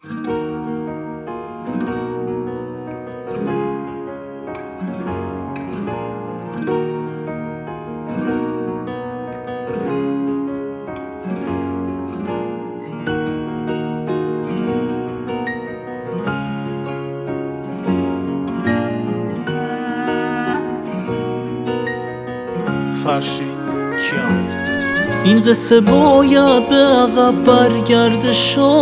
فرشید کیان. این قصه باید به عقب برگرده،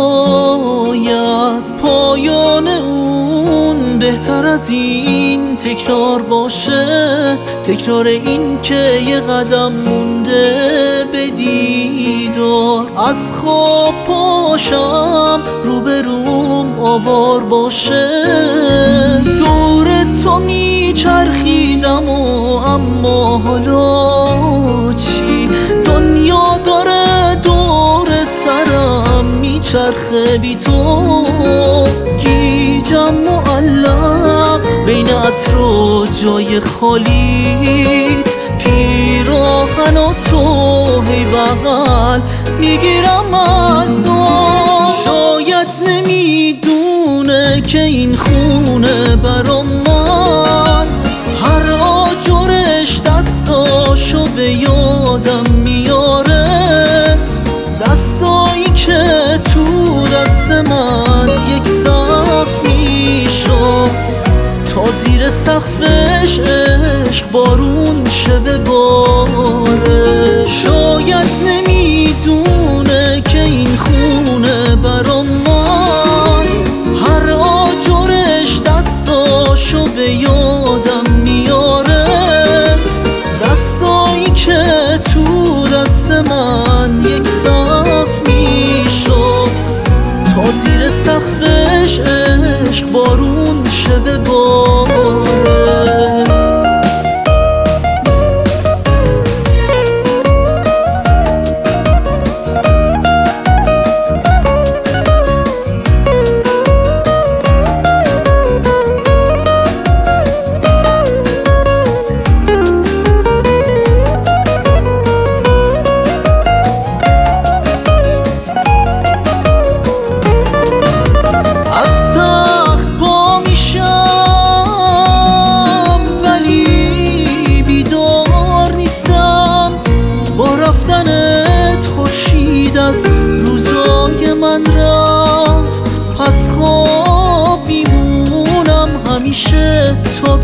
شاید پایان اون بهتر از این تکرار باشه، تکرار این که یه قدم مونده به دیدار، از خواب پاشم روبروم آوار باشه. دور تو میچرخیدم اما حالا چی؟ دنیا داره دور سرم میچرخه بی تو، گیجم معلق بین عطر و جای خالیت، پیراهن و تو هی بغل میگیرم از دو. شاید نمیدونه که این خونه برا من هر آجرش دستاشو به یادم میاره، دستایی که تو دست من یک سقف میشد تا زیر سقفش عشق بارون شه بباره. شاید نمیدونه که این خونه برا من هر آجرش دستاشو به یادم میاره، دستایی که تو دست من یک سقف میشد تا زیر سقفش عشق بارون شه بباره. از روزای من رفت، پس خواب میمونم همیشه تا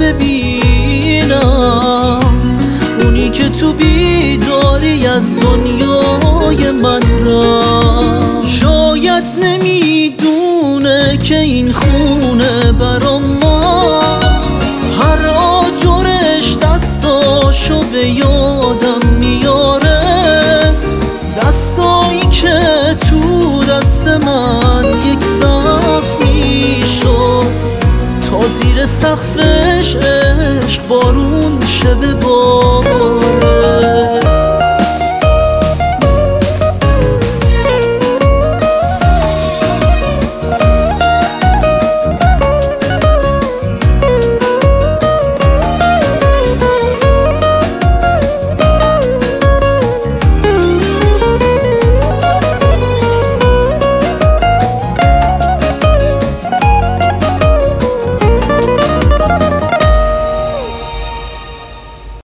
ببینم اونی که تو بیداری از دنیای من رفت. شاید نمیدونه که این خونه برا من هر آجرش دستاشو به یادم میاره، دستایی که تو دست من یک سقف میشد تا زیر سقفش عشق بارون شه بباره.